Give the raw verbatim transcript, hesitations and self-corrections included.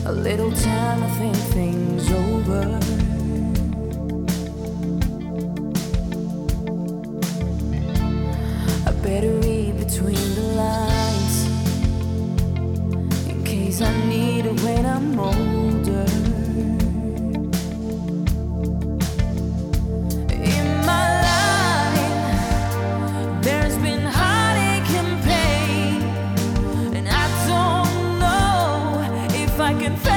A little time to think things over. I better read between the lines in case I need it when I'm older. In my life, there's been heartache and pain, and I don't know if I can.